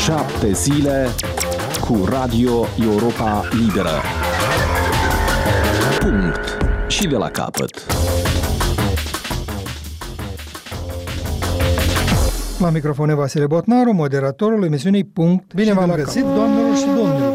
7 zile cu Radio Europa Liberă. Punct. Și de la capăt. La microfon Vasile Botnaru, moderatorul emisiunii Punct. Bine v-am găsit, doamnelor și domnilor!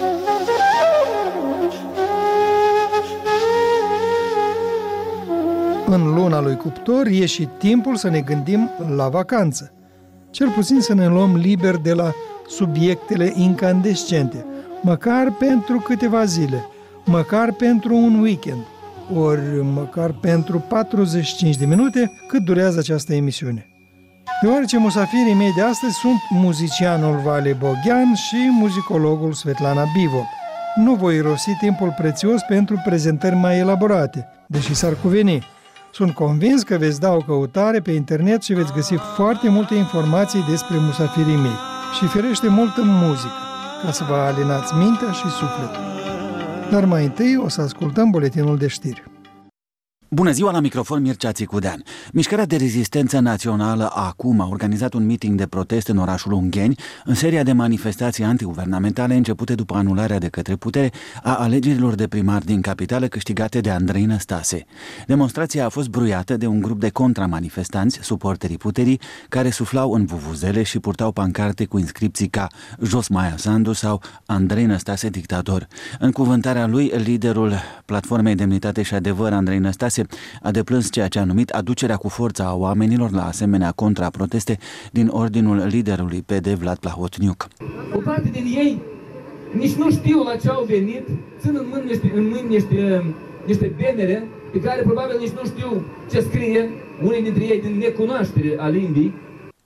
În luna lui Cuptor e și timpul să ne gândim la vacanță. Cel puțin să ne luăm liber de la subiectele incandescente, măcar pentru câteva zile, măcar pentru un weekend, ori măcar pentru 45 de minute cât durează această emisiune. Deoarece musafirii mei de astăzi sunt muzicianul Vali Boghean și muzicologul Svetlana Bivol. Nu voi irosi timpul prețios pentru prezentări mai elaborate, deși s-ar cuveni. Sunt convins că veți da o căutare pe internet și veți găsi foarte multe informații despre musafirii mei și firește multă muzică, ca să vă alinați mintea și sufletul. Dar mai întâi o să ascultăm buletinul de știri. Bună ziua, la microfon Mircea Țicudean. Mișcarea de rezistență națională ACUM a organizat un meeting de protest în orașul Ungheni, în seria de manifestații antiguvernamentale începute după anularea de către putere a alegerilor de primar din capitală câștigate de Andrei Năstase. Demonstrația a fost bruiată de un grup de contramanifestanți, suporterii puterii, care suflau în vuvuzele și purtau pancarte cu inscripții ca Jos Maia Sandu sau Andrei Năstase dictator. În cuvântarea lui, liderul Platformei Demnitate și Adevăr, Andrei Năstase, a deplâns ceea ce a numit aducerea cu forța a oamenilor la asemenea contraproteste din ordinul liderului PD Vlad Plahotniuc. O parte din ei nici nu știu la ce au venit, țin în mâini niște benere pe care probabil nici nu știu ce scrie, unii dintre ei din necunoaștere a limbii.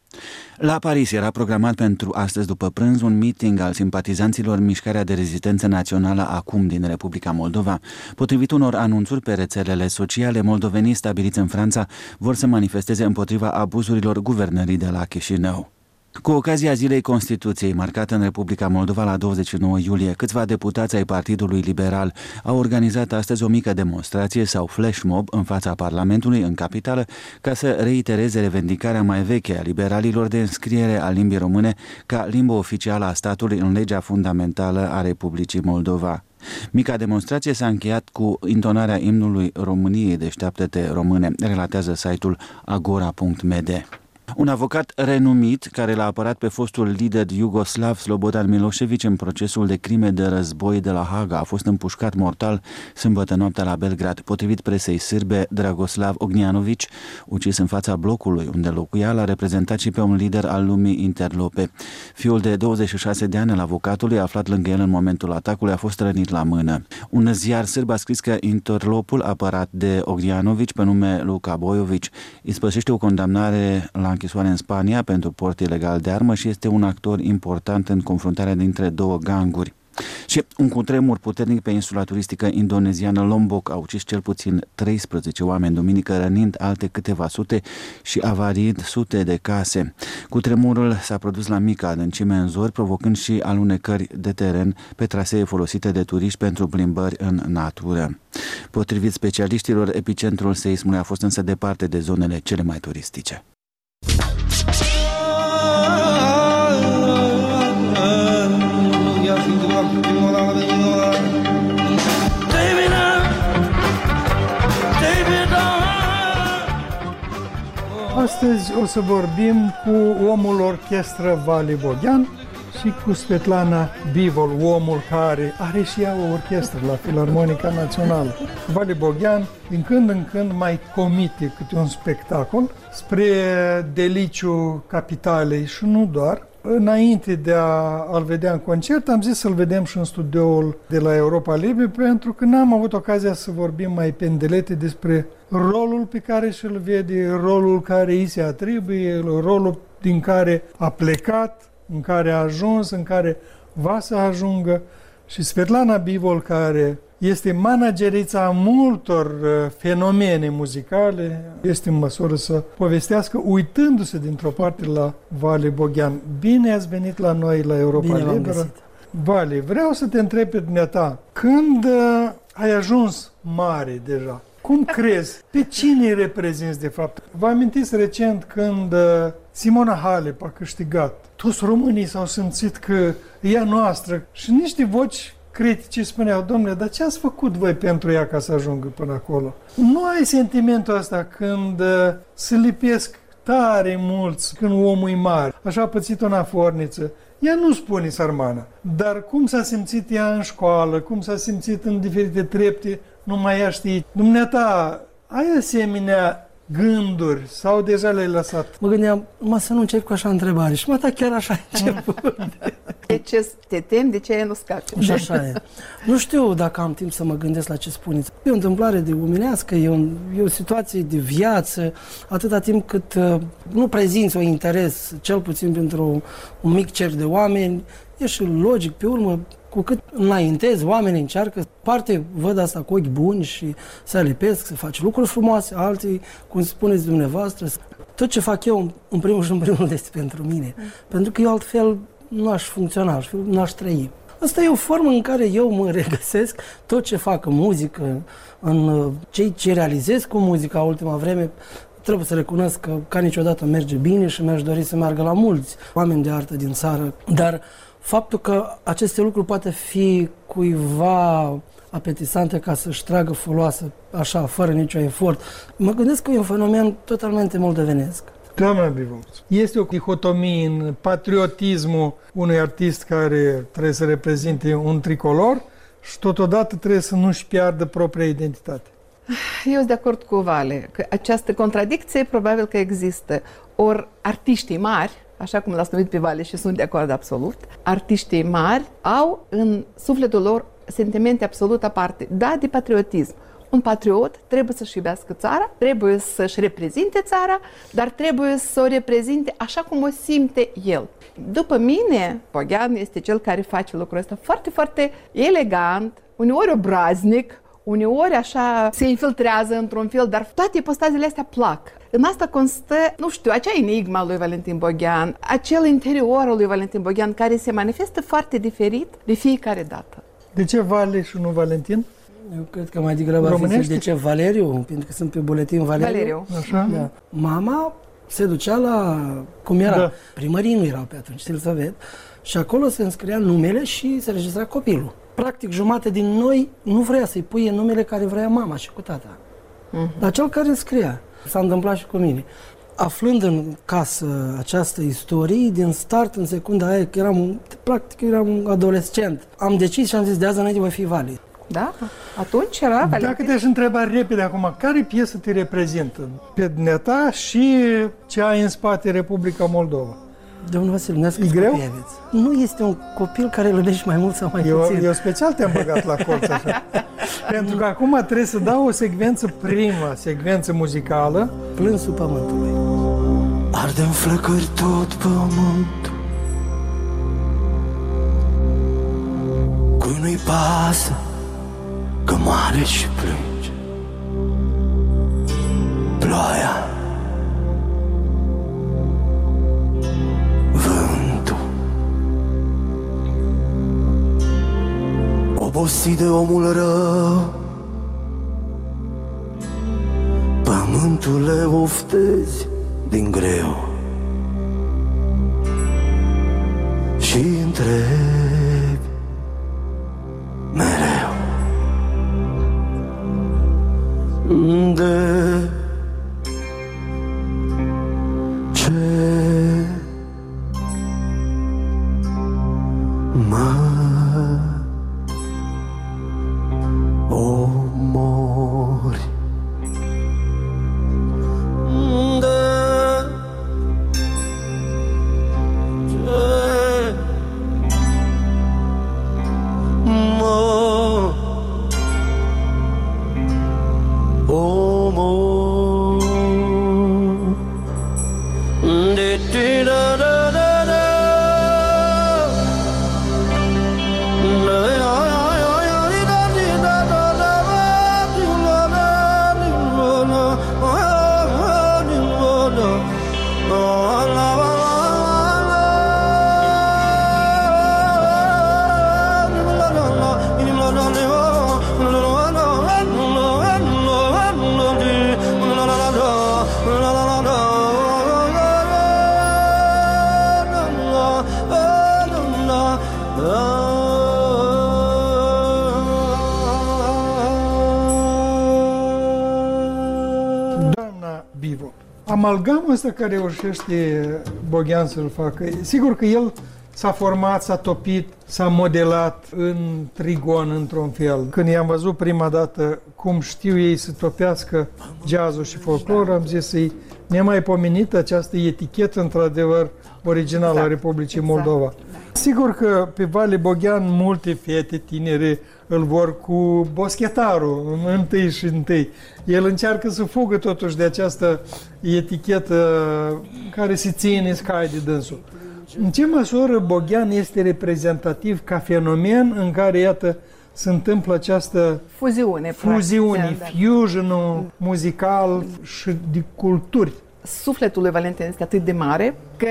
La Paris era programat pentru astăzi după prânz un meeting al simpatizanților Mișcarea de Rezistență Națională ACUM din Republica Moldova. Potrivit unor anunțuri pe rețelele sociale, moldovenii stabiliți în Franța vor să manifesteze împotriva abuzurilor guvernării de la Chișinău. Cu ocazia Zilei Constituției, marcată în Republica Moldova la 29 iulie, câțiva deputați ai Partidului Liberal au organizat astăzi o mică demonstrație sau flash mob în fața Parlamentului în capitală ca să reitereze revendicarea mai veche a liberalilor de înscriere a limbii române ca limbă oficială a statului în legea fundamentală a Republicii Moldova. Mica demonstrație s-a încheiat cu intonarea imnului României, Deșteaptă-te române, relatează site-ul agora.md. Un avocat renumit care l-a apărat pe fostul lider iugoslav Slobodan Milošević în procesul de crime de război de la Haga a fost împușcat mortal sâmbătă noaptea la Belgrad. Potrivit presei sârbe, Dragoslav Ognjanović, ucis în fața blocului unde locuia, l-a reprezentat și pe un lider al lumii interlope. Fiul de 26 de ani al avocatului, aflat lângă el în momentul atacului, a fost rănit la mână. Un ziar sârb a scris că interlopul apărat de Ognjanović, pe nume Luka Bojović, ispășește o condamnare la închisoare în Spania pentru port ilegal de armă și este un actor important în confruntarea dintre două ganguri. Și un cutremur puternic pe insula turistică indoneziană Lombok a ucis cel puțin 13 oameni duminică, rănind alte câteva sute și avariind sute de case. Cutremurul s-a produs la mică adâncime în zori, provocând și alunecări de teren pe trasee folosite de turiști pentru plimbări în natură. Potrivit specialiștilor, epicentrul seismului a fost însă departe de zonele cele mai turistice. Astăzi o să vorbim cu omul orchestră Vali Boghean și cu Svetlana Bivol, omul care are și ea o orchestră la Filarmonica Națională. Vali Boghean, din când în când, mai comite câte un spectacol spre deliciu capitalei și nu doar. Înainte de a-l vedea în concert, am zis să-l vedem și în studioul de la Europa Libre, pentru că n-am avut ocazia să vorbim mai pendelete despre rolul pe care și-l vede, rolul care îi se atribuie, rolul din care a plecat, în care a ajuns, în care va să ajungă. Și Svetlana Bivol, care este managerița multor fenomene muzicale, este în măsură să povestească uitându-se dintr-o parte la Vali Boghean. Bine ați venit la noi la Europa Liberă. Vali, vreau să te întreb pe dumneata, când ai ajuns mare deja, Cum crezi? Pe cine îi reprezinți de fapt? Vă amintiți recent când Simona Halep a câștigat? Toți românii s-au simțit că e a noastră și niște voci critici spuneau, domnule, dar ce ați făcut voi pentru ea ca să ajungă până acolo? Nu ai sentimentul ăsta când se lipesc tare mulți când omul e mare. Așa a pățit-o în aforniță. Ea nu spune sărmana, dar cum s-a simțit ea în școală, cum s-a simțit în diferite trepte, numai ea știe. Dumneata, ai asemenea gânduri sau deja le-ai lăsat? Mă gândeam, să nu încep cu așa întrebare și chiar așa ai început. De ce te temi, de ce nu scapi? Și așa e. Nu știu dacă am timp să mă gândesc la ce spuneți. E o întâmplare de omenească, e o situație de viață, atâta timp cât nu prezinți un interes, cel puțin pentru un mic cerc de oameni, e și logic, pe urmă, cu cât înaintezi, oamenii încearcă, parte văd asta cu ochi buni și se alipesc, se face lucruri frumoase, alții, cum spuneți dumneavoastră, tot ce fac eu, în primul și în primul rând, este pentru mine. Pentru că eu altfel nu aș funcționa, nu aș trăi. Asta e o formă în care eu mă regăsesc, tot ce fac în muzică, în ce realizez cu muzica ultima vreme, trebuie să recunosc că ca niciodată merge bine și mi-aș dori să meargă la mulți oameni de artă din țară, dar faptul că aceste lucruri poate fi cuiva apetisante ca să-și tragă foloasă așa, fără nicio efort, mă gândesc că e un fenomen totalmente moldovenesc. Doamna Bivol, este o dihotomie în patriotismul unui artist care trebuie să reprezinte un tricolor și totodată trebuie să nu-și piardă propria identitate. Eu sunt de acord cu Vale, că această contradicție probabil că există. Ori artiștii mari, așa cum l-ați numit pe Vale și sunt de acord absolut, artiștii mari au în sufletul lor sentimente absolut aparte, da, de patriotism. Un patriot trebuie să-și iubească țara, trebuie să-și reprezinte țara, dar trebuie să o reprezinte așa cum o simte el. După mine, Boghean este cel care face lucrul ăsta foarte, foarte elegant, uneori obraznic, uneori așa se infiltrează într-un fel, dar toate ipostazele astea plac. În asta constă, nu știu, acea enigma lui Valentin Boghean, acel interior al lui Valentin Boghean care se manifestă foarte diferit de fiecare dată. De ce Vale și nu Valentin? Eu cred că mai degrabă ar fi de ce Valeriu, pentru că sunt pe buletin Valeriu. Așa? Da. Mama se ducea la, cum era, da. Primării nu erau pe atunci, Silsovet, și acolo se înscria numele și se registra copilul. Practic, jumate din noi nu vrea să-i puie numele care vrea mama și cu tata. Dar cel care înscria. S-a întâmplat și cu mine. Aflând în casă această istorie, din start, în secunda aia, că eram un adolescent, am decis și am zis, de azi înainte voi fi Vale. Da? Atunci era Valentin. Dacă te-aș întreba repede acum, care piesă te reprezintă? Pe dumneata și ce ai în spate Republica Moldova? Domnul Vasile, ne-a spus greu? copii aveți. Nu este un copil care îl iubești mai mult sau mai puțin. Eu special te-am băgat la colț așa. Pentru că acum trebuie să dau o secvență, prima secvență muzicală. Plânsul pământului. Arde în flăcări tot pământul, cui nu-i pasă că moare și plânge. Ploaia, vântul, obosit de omul rău, pământule oftezi din greu și întrebi mereu de ce mă omori. amalgamul ăsta care reușește Boghean să-l facă, sigur că el s-a format, s-a topit, s-a modelat în trigon, într-un fel. Când i-am văzut prima dată cum știu ei să topească jazzul și folclorul, am zis să-i nemaipomenită această etichetă, într-adevăr, originală a Republicii Moldova. Sigur că pe Vali Boghean multe fete tinere îl vor cu boschetarul, întâi și întâi. El încearcă să fugă totuși de această etichetă care se ține scai de dânsul. În ce măsură Boghean este reprezentativ ca fenomen în care, iată, se întâmplă această fuziune, fusion-ul muzical și de culturi? Sufletul lui Valentin este atât de mare că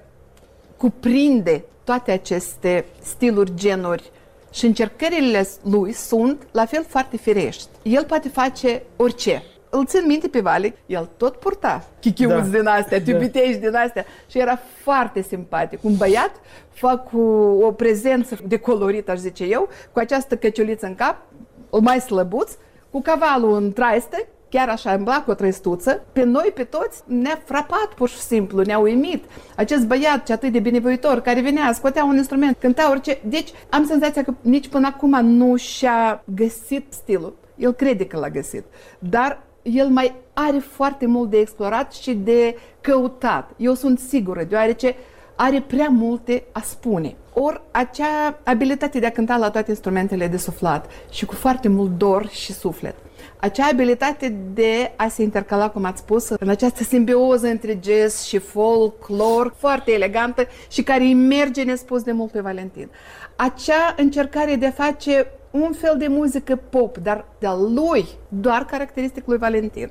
cuprinde toate aceste stiluri, genuri și încercările lui sunt la fel foarte firești. El poate face orice. Îl țin minte pe Vali, el tot purta chichiuți din astea, tubitești din astea și era foarte simpatic. Un băiat, cu o prezență de colorit, aș zice eu, cu această căciuliță în cap, mai slăbuț, cu cavalul în traiste, chiar așa îmbla cu o trăistuță. Pe noi, pe toți, ne-a frapat pur și simplu, ne-a uimit. Acest băiat, ce atât de binevoitor, care venea, scotea un instrument, cânta orice. Deci am senzația că nici până acum nu și-a găsit stilul. El crede că l-a găsit, dar el mai are foarte mult de explorat și de căutat. Eu sunt sigură, deoarece are prea multe a spune. Ori acea abilitate de a cânta la toate instrumentele de suflat și cu foarte mult dor și suflet. Acea abilitate de a se intercala, cum ați spus, în această simbioză între jazz și folklor, foarte elegantă și care îi merge nespus de mult pe Valentin. Acea încercare de a face un fel de muzică pop, dar de-a lui, doar caracteristic lui Valentin.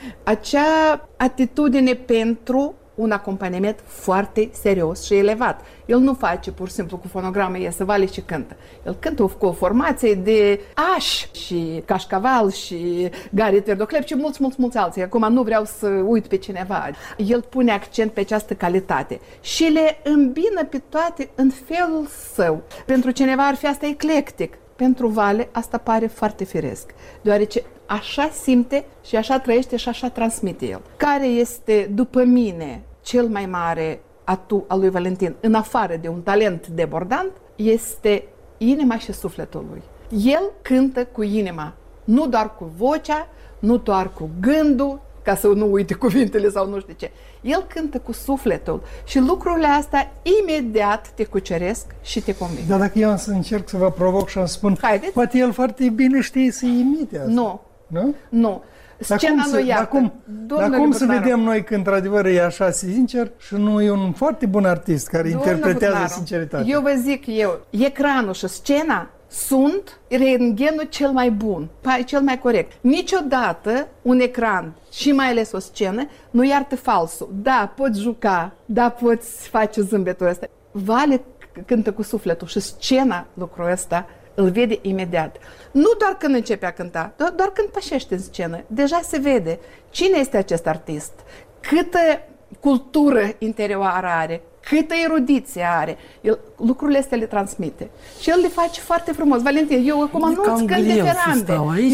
Acea atitudine pentru un acompaniament foarte serios și elevat. El nu face pur și simplu cu fonogramă, iese Vali și cântă. El cântă cu o formație de Aș și Cașcaval și Gari Tverdoclep și mulți alții. Acum nu vreau să uit pe cineva. El pune accent pe această calitate și le îmbină pe toate în felul său. Pentru cineva ar fi asta eclectic. Pentru Vali asta pare foarte firesc, deoarece așa simte și așa trăiește și așa transmite el. Care este, după mine, cel mai mare atu al lui Valentin, în afară de un talent debordant, este inima și sufletul lui. El cântă cu inima, nu doar cu vocea, nu doar cu gândul, ca să nu uite cuvintele sau nu știu ce. El cântă cu sufletul și lucrurile astea imediat te cuceresc și te conving. Dar dacă eu am să încerc să vă provoc și am spun, haideți? Poate el foarte bine știe să imite asta. Nu. Nu? Nu. Scena nu iartă. Dar cum să vedem noi că într-adevăr e așa sincer și nu e un foarte bun artist care interpretează sinceritatea? Eu vă zic ecranul și scena sunt rentgenul cel mai bun, cel mai corect. Niciodată un ecran și mai ales o scenă nu iartă falsul. Da, poți juca, da, poți face zâmbetul ăsta. Vali cântă cu sufletul și scena lucrul ăsta îl vede imediat. Nu doar când începe a cânta, doar când pășește în scenă. Deja se vede cine este acest artist, câtă cultură interioară are, câtă erudiție are. El lucrurile astea le transmite. Și el le face foarte frumos. Valentin, eu acum nu-ți cânt de ferande.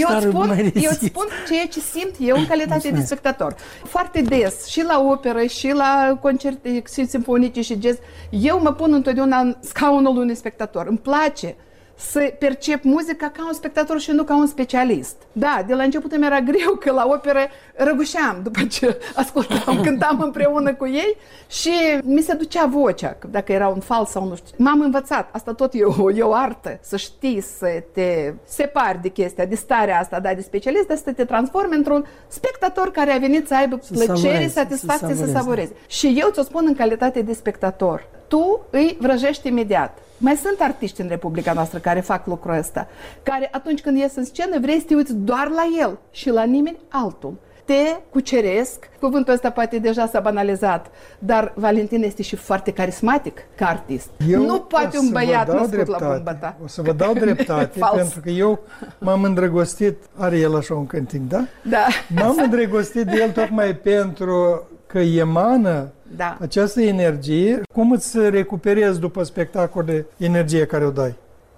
Eu îți spun ceea ce simt eu în calitate de spectator. Foarte des, și la operă, și la concerte simfonice și jazz, eu mă pun întotdeauna în scaunul unui spectator. Îmi place să percep muzica ca un spectator și nu ca un specialist. Da, de la început îmi era greu că la operă răgușeam după ce ascultam, cântam împreună cu ei și mi se ducea vocea, dacă era un fals sau nu știu. M-am învățat, asta tot e o artă, să știi să te separi de chestia, de starea asta, da, de specialist, dar să te transformi într-un spectator care a venit să aibă plăcere, satisfacție, să savureze. Și eu ți-o spun în calitate de spectator. Tu îi vrăjești imediat. Mai sunt artiști în Republica noastră care fac lucrul ăsta, care atunci când ies în scenă vrei să te uiți doar la el și la nimeni altul. Te cuceresc, cuvântul ăsta poate deja s-a banalizat, dar Valentin este și foarte carismatic ca artist. Nu poate un băiat născut la bumbă ta. O să vă dau dreptate, pentru că eu m-am îndrăgostit, are el așa un cântic, da? Da. M-am îndrăgostit de el tocmai pentru că emană această energie. Cum îți recuperezi după spectacole energia care o dai?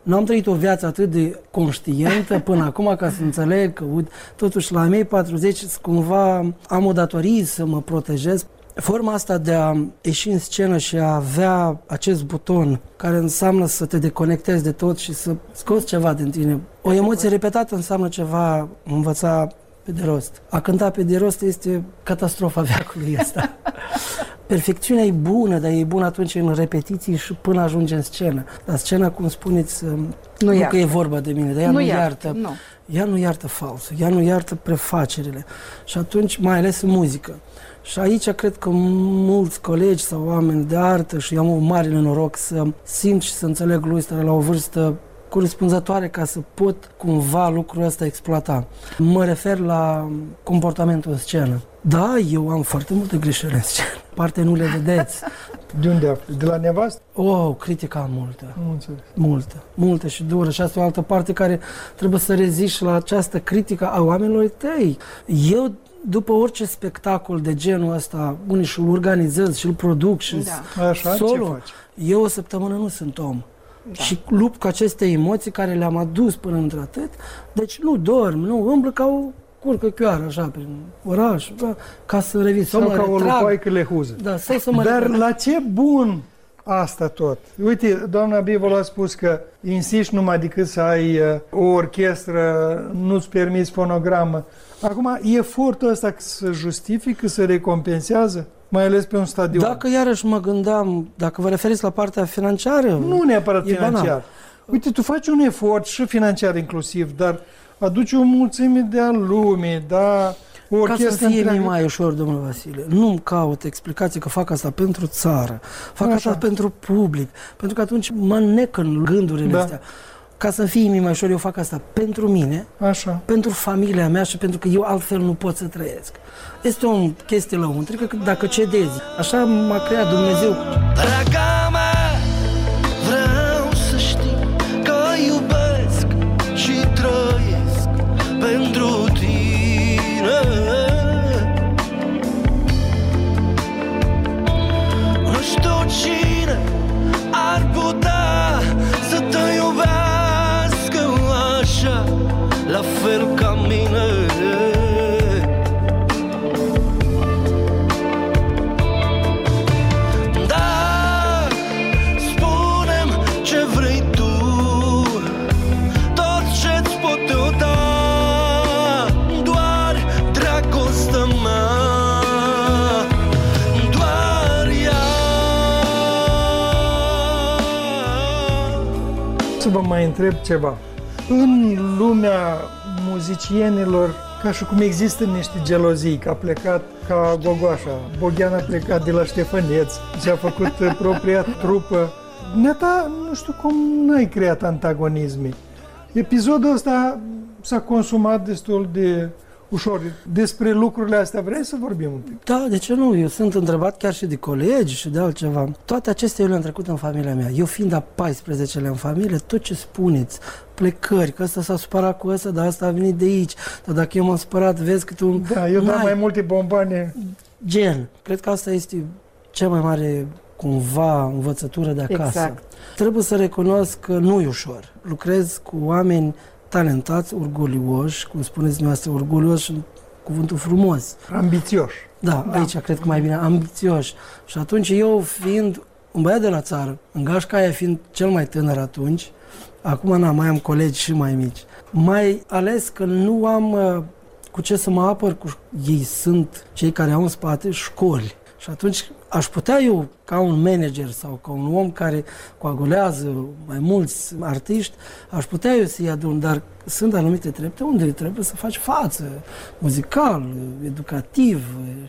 Nu am trăit o viață atât de conștientă până acum ca să înțeleg că, totuși, la mei 40, cumva am o datorie să mă protejez. Forma asta de a ieși în scenă și a avea acest buton care înseamnă să te deconectezi de tot și să scoți ceva din tine. O emoție repetată înseamnă ceva, învăța pe de rost. A cânta pe de rost este catastrofa veacului ăsta. Perfecțiunea e bună, dar e bună atunci în repetiții și până ajunge în scenă. Dar scena, cum spuneți, nu că e vorba de mine, dar ea nu iartă. Nu. Ea nu iartă falsul, ea nu iartă prefacerile. Și atunci, mai ales în muzică. Și aici cred că mulți colegi sau oameni de artă, și eu am un mare noroc să simt și să înțeleg lucrul ăsta la o vârstă corespunzătoare ca să pot cumva lucrul ăsta exploata. Mă refer la comportamentul în scenă. Da, eu am foarte multe greșeli în scenă. Parte nu le vedeți. De unde afli? De la nevastă? Critica am multă. Multă și dură. Și asta e o altă parte care trebuie să reziști la această critică a oamenilor tăi. Eu, după orice spectacol de genul ăsta, unii și-l organizez și-l produc și solo, eu o săptămână nu sunt om. Da. Și lupt cu aceste emoții care le-am adus până într-atât. Deci nu dorm, nu umblă ca o curcă-chioară așa prin oraș, ca să revin. Sau ca o lupoaică lehuză. Da, sau să mă Dar la ce bun asta tot? Uite, doamna Bivol a spus că insiști numai decât să ai o orchestră, nu-ți permiți fonogramă. Acum, efortul ăsta se justifică, se recompensează? Mai ales pe un stadion. Dacă iarăși mă gândeam, dacă vă referiți la partea financiară... Nu neapărat financiar. Uite, tu faci un efort și financiar inclusiv, dar aduci o mulțime de lumii, da... Ca să fie mai ușor, domnule Vasile, nu-mi caut explicații că fac asta pentru țară, fac asta pentru public, pentru că atunci mă înnec în gândurile astea. Ca să fie mai ușor, eu fac asta pentru mine, pentru familia mea și pentru că eu altfel nu pot să trăiesc. Este o chestie lăuntrică, că dacă cedezi, așa m-a creat Dumnezeu. Draga mea, vreau să știi că iubesc și trăiesc pentru tine. Nu știu cine ar putea să te iubească așa, la fel ca mine. Să vă mai întreb ceva. În lumea muzicienilor, ca și cum există niște gelozii, că a plecat ca Gogoașa, Boghean a plecat de la Ștefăneț și a făcut propria trupă. Neta, nu știu cum n-ai creat antagonisme. Episodul ăsta s-a consumat destul de ușor. Despre lucrurile astea vrei să vorbim un pic? Da, de ce nu? Eu sunt întrebat chiar și de colegi și de altceva. Toate acestea eu le-am trecut în familia mea. Eu fiind a 14-lea în familie, tot ce spuneți, plecări, că ăsta s-a supărat cu ăsta, dar ăsta a venit de aici. Dar dacă eu m-am supărat, vezi că tu... Da, eu dau mai multe bomboane. Gen. Cred că asta este cea mai mare, cumva, învățătură de acasă. Exact. Trebuie să recunosc că nu e ușor. Lucrez cu oameni talentați, orgolioși, cum spuneți dumneavoastră, orgolioși în cuvântul frumos. Ambițioși. Da, aici cred că mai bine, ambițioși. Și atunci eu, fiind un băiat de la țară, în gașca aia fiind cel mai tânăr atunci, acum mai am colegi și mai mici, mai ales că nu am cu ce să mă apăr, ei sunt cei care au în spate școli. Și atunci aș putea eu, ca un manager sau ca un om care coagulează mai mulți artiști, aș putea eu să-i adun, dar sunt anumite trepte unde trebuie să faci față, muzical, educativ.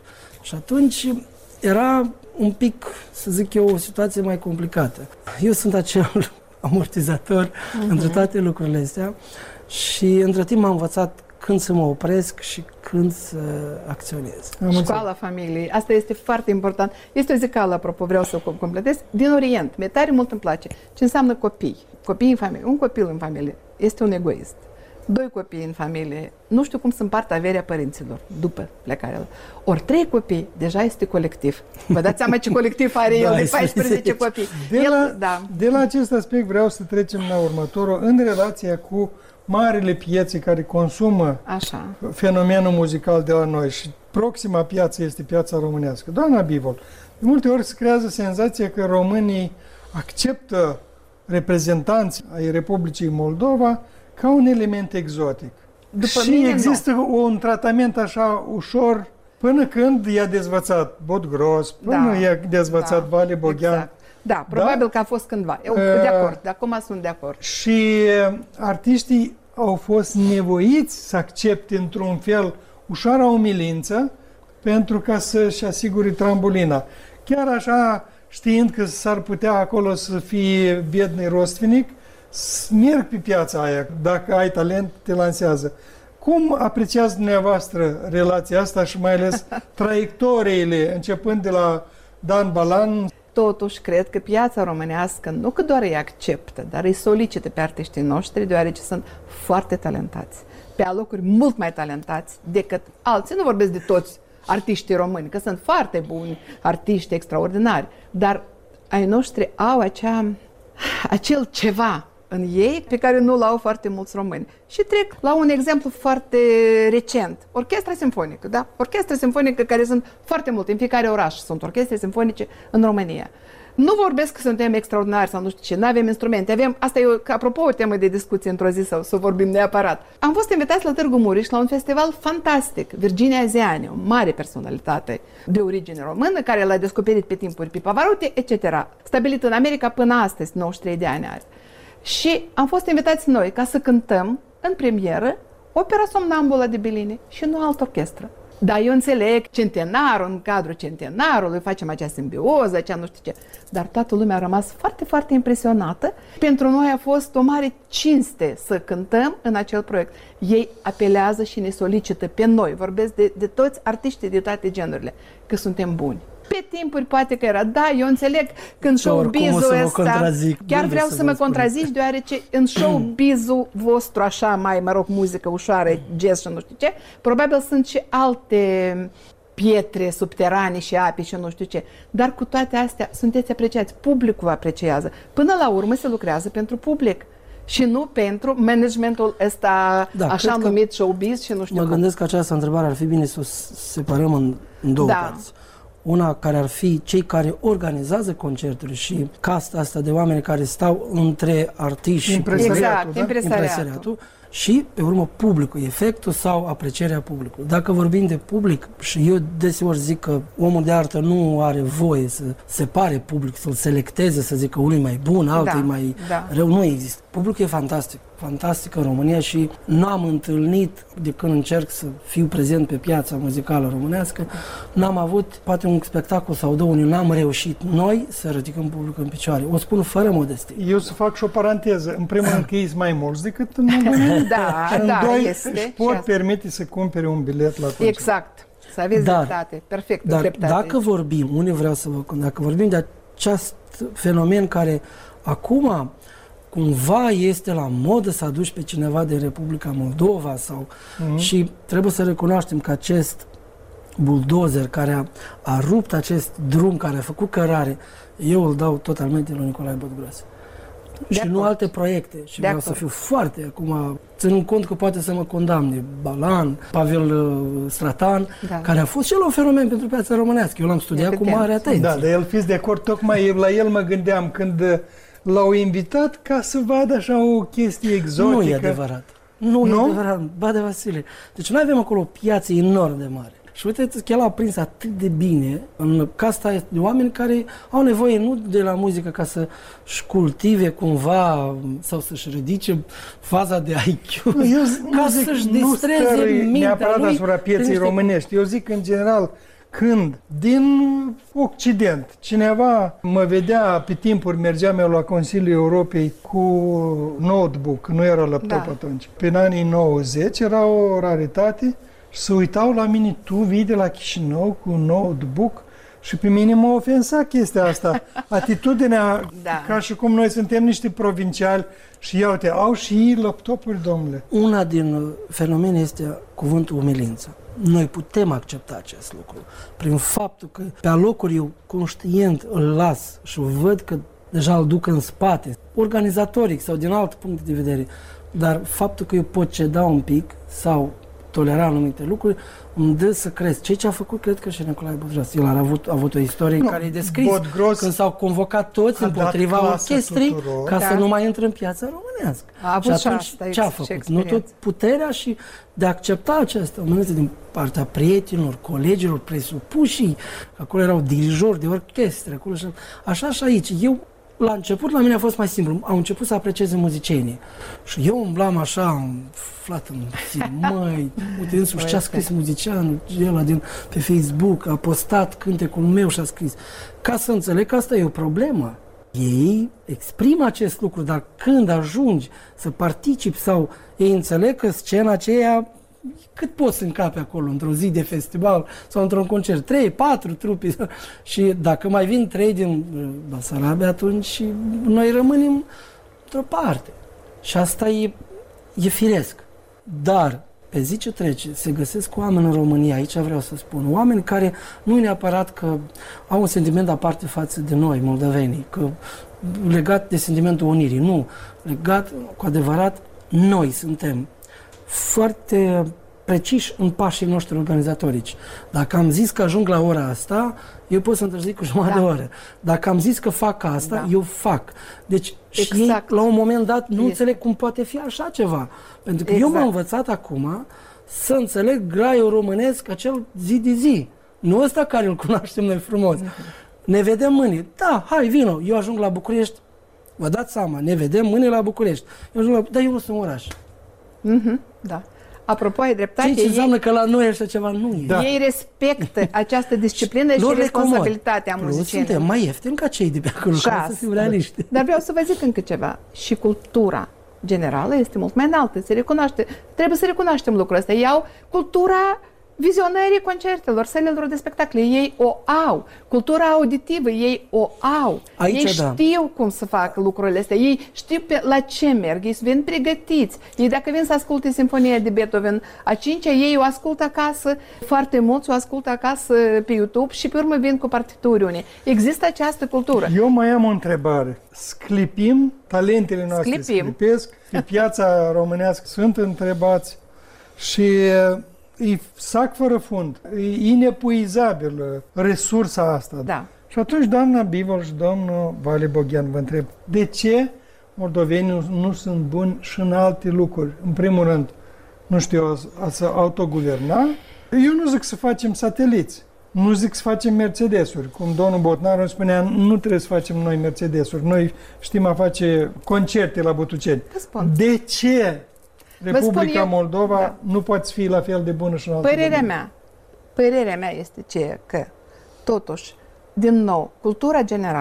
Și atunci era un pic, să zic eu, o situație mai complicată. Eu sunt acel amortizator între toate lucrurile astea și între timp m-am învățat când să mă opresc și când să acționez. Școala familiei. Asta este foarte important. Este o zicală, apropo, vreau să o completez, din Orient. Mi-e tare mult îmi place. Ce înseamnă copii? Copii în familie. Un copil în familie este un egoist. 2 copii în familie, nu știu cum să împartă averea părinților după plecarea lor. Ori 3 copii, deja este colectiv. Vă dați seama ce colectiv are el de 14 copii. De la acest aspect vreau să trecem la următorul, în relația cu marile piețe care consumă fenomenul muzical de la noi și proxima piață este piața românească. Doamna Bivol, de multe ori se creează senzația că românii acceptă reprezentanți ai Republicii Moldova ca un element exotic. Și există un tratament așa ușor până când i-a dezvățat Bodgros, până i-a dezvățat Vali Boghean. Exact. Da, probabil că a fost cândva. Eu de acord, de acum sunt de acord. Și artiștii au fost nevoiți să accepte într-un fel ușoara umilință pentru ca să-și asigure trambolina. Chiar așa, știind că s-ar putea acolo să fie biedni rostvinic, merg pe piața aia. Dacă ai talent, te lansează. Cum apreciați dumneavoastră relația asta și mai ales traiectoriile, începând de la Dan Balan? Totuși, cred că piața românească nu că doar îi acceptă, dar îi solicită pe artiștii noștri, deoarece sunt foarte talentați. Pe alocuri mult mai talentați decât alții. Nu vorbesc de toți artiștii români, că sunt foarte buni artiști extraordinari, dar ai noștri au acel ceva în ei pe care nu l-au foarte mulți români. Și trec la un exemplu foarte recent. Orchestra simfonică, da? Orchestra simfonică care sunt foarte multe, în fiecare oraș sunt orchestre simfonice în România. Nu vorbesc că suntem extraordinari sau nu știu ce, nu avem instrumente. Asta e, apropo, o temă de discuție într-o zi să vorbim neapărat. Am fost invitați la Târgu Mureș la un festival fantastic. Virginia Azeani, o mare personalitate de origine română, care l-a descoperit pe timpuri pe Pavarotti, etc. Stabilit în America până astăzi, 93 de ani are. Și am fost invitați noi ca să cântăm în premieră opera Somnambula de Bellini și nu altă orchestră. Da, eu înțeleg centenarul, în cadrul centenarului facem acea simbioză, acea nu știu ce, dar toată lumea a rămas foarte, foarte impresionată. Pentru noi a fost o mare cinste să cântăm în acel proiect. Ei apelează și ne solicită pe noi, vorbesc de toți artiștii de toate genurile, că suntem buni. Pe timpuri poate că era, da, eu înțeleg când showbiz-ul ăsta, chiar vreau să mă contrazici, deoarece în showbiz-ul vostru așa mai, muzică ușoară, jazz și nu știu ce, probabil sunt și alte pietre subterane și ape și nu știu ce, dar cu toate astea sunteți apreciați, publicul vă apreciază. Până la urmă se lucrează pentru public și nu pentru managementul ăsta așa numit showbiz și nu știu cum. Mă gândesc că această întrebare ar fi bine să o separăm în două părți. Una care ar fi cei care organizează concerturi și casta asta de oameni care stau între artiști și impresariatul și, pe urmă, publicul, efectul sau aprecierea publicului. Dacă vorbim de public, și eu deseori zic că omul de artă nu are voie să separe public, să-l selecteze, să zică unul e mai bun, altul e mai rău, nu există. Publicul e fantastic în România și n-am întâlnit, de când încerc să fiu prezent pe piața muzicală românească, n-am avut poate un spectacol sau două, n-am reușit noi să ridicăm publicul în picioare. O spun fără modestie. Eu să fac și o paranteză. În primul rând că ei sunt mai mulți decât în România. Și în doi își pot permite să cumpere un bilet la concert. Exact. Să aveți dreptate. Perfect. Dar dacă vorbim, dacă vorbim de acest fenomen care acum cumva este la modă să aduci pe cineva din Republica Moldova și trebuie să recunoaștem că acest buldozer care a rupt acest drum, care a făcut cărare, eu îl dau totalmente lui Nicolae Bodgros. Și nu alte proiecte. Și vreau să fiu foarte acum, ținând cont că poate să mă condamne Balan, Pavel Stratan, care a fost și el un fenomen pentru piața românească. Eu l-am studiat cu mare atenție. Da, dar el fiți de acord, tocmai la el mă gândeam când l-au invitat ca să vadă așa o chestie exotică. Nu e adevărat. Nu e adevărat, Bade Vasile. Deci noi avem acolo o piață enorm de mare. Și uite că el a prins atât de bine în casta de oameni care au nevoie nu de la muzică ca să-și cultive cumva sau să-și ridice faza de IQ, ca să-și distreze mintea neapărat asupra pieței românești. Eu zic în general, când din Occident cineva mă vedea, pe timpuri mergeam eu la Consiliul Europei cu notebook, nu era laptop atunci. Prin anii 90 era o raritate și se uitau la mine, tu vii de la Chișinău cu un notebook Și pe mine m-a ofensat chestia asta. Atitudinea, ca și cum noi suntem niște provinciali și iau-te, au și ei laptopuri, domnule. Una din fenomene este cuvântul umilință. Noi putem accepta acest lucru prin faptul că pe alocuri eu conștient îl las și văd că deja îl duc în spate, organizatoric sau din alt punct de vedere, dar faptul că eu pot ceda un pic sau tolera anumite lucruri, îmi dă să crezi. Ce a făcut, cred că și Nicolae Bodgros. El a avut o istorie în care e descris când s-au convocat toți împotriva orchestrii ca să nu mai intre în piața românească. Și atunci ce a făcut? Nu tot puterea și de a accepta această umilință din partea prietenilor, colegilor, presupușii, acolo erau dirijori de orchestre, acolo așa și aici. Eu la început, la mine a fost mai simplu. Am început să aprecieze muzicienii. Și eu umblam așa, am aflat în zi, măi, uite însuși ce a scris muzicianul, ăla pe Facebook, a postat cântecul meu și a scris. Ca să înțeleg că asta e o problemă. Ei exprimă acest lucru, dar când ajungi să participi sau ei înțeleg că scena aceea, cât poți să încape acolo într-o zi de festival sau într-un concert? 3, 4 trupe și dacă mai vin 3 din Basarabia, atunci noi rămânem într-o parte. Și asta e firesc. Dar pe zi ce trece se găsesc oameni în România, aici vreau să spun, oameni care nu e neapărat că au un sentiment aparte față de noi, moldovenii, că legat de sentimentul unirii, nu, legat cu adevărat, noi suntem foarte preciși în pașii noștri organizatorici. Dacă am zis că ajung la ora asta, eu pot să întârzi cu jumătate de oră. Dacă am zis că fac asta, eu fac. Deci și ei, la un moment dat, nu înțeleg cum poate fi așa ceva. Pentru că eu m-am învățat acum să înțeleg graiul românesc, acel zi de zi. Nu ăsta care îl cunoaștem noi frumos. Ne vedem mâine. Da, hai, vino. Eu ajung la București. Vă dați seama, ne vedem mâine la București. Dar eu nu sunt în oraș. Da. Apropo, ai dreptate. Ce înseamnă că la noi așa ceva nu e. Da. Ei respectă această disciplină și responsabilitatea muzicienilor. Suntem mai ieftini ca cei de pe acolo, ca să fim realiști. Dar vreau să vă zic încă ceva. Și cultura generală este mult mai înaltă. Se recunoaște. Trebuie să recunoaștem lucrul ăsta. Iau cultura vizionării concertelor, sălilor de spectacole. Ei o au. Cultura auditivă, ei o au. Aici, ei știu cum să facă lucrurile astea. Ei știu la ce merg. Ei vin pregătiți. Ei dacă vin să asculte Sinfonia de Beethoven a 5-a, ei o ascultă acasă foarte mulți, o ascultă acasă pe YouTube și pe urmă vin cu partituri unii. Există această cultură. Eu mai am o întrebare. Sclipim, talentele noastre sclipesc, pe piața românească sunt întrebați și e sac fără fund, e inepuizabil resursa asta. Da. Și atunci, doamna Bivol și domnul Vali Boghian, vă întreb, de ce moldovenii nu sunt buni și în alte lucruri? În primul rând, nu știu, a să autoguverna. Eu nu zic să facem sateliți, nu zic să facem Mercedesuri. Cum domnul Botnaru spunea, nu trebuie să facem noi Mercedesuri, noi știm a face concerte la Butuceni. De ce Republica Moldova nu poate fi la fel de bună și în altă Părerea mea este că, totuși, din nou, cultura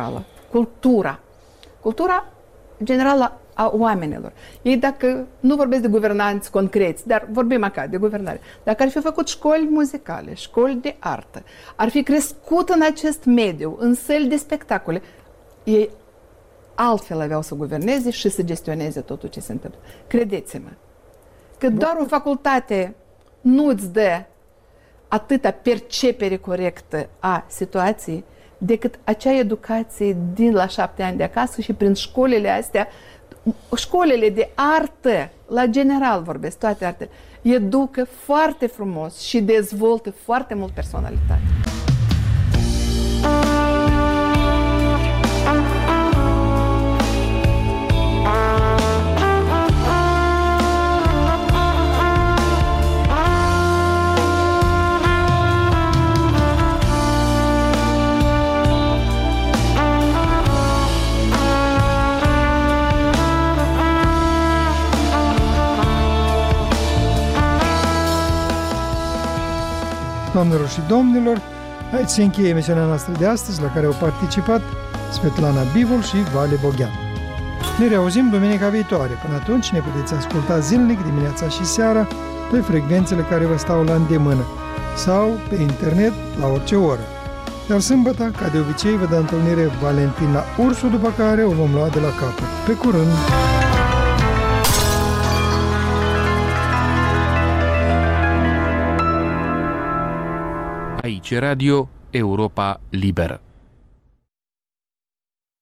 generală a oamenilor. Ei, dacă nu vorbesc de guvernanți concreți, dar vorbim acá de guvernare, dacă ar fi făcut școli muzicale, școli de artă, ar fi crescut în acest mediu, în săli de spectacole, ei altfel aveau să guverneze și să gestioneze totul ce se întâmplă. Credeți-mă, că doar o facultate nu îți dă atâta percepere corectă a situației decât acea educație din la 7 ani de acasă și prin școlile astea, școlile de artă, la general vorbesc, toate artele, educă foarte frumos și dezvoltă foarte mult personalitate. Doamnelor și domnilor, aici se încheie emisiunea noastră de astăzi, la care au participat Svetlana Bivol și Vali Boghian. Ne reauzim duminica viitoare. Până atunci ne puteți asculta zilnic, dimineața și seara, pe frecvențele care vă stau la îndemână sau pe internet la orice oră. Iar sâmbătă, ca de obicei, vă dă întâlnire Valentina Ursu, după care o vom lua de la capăt. Pe curând! Aici Radio Europa Liberă.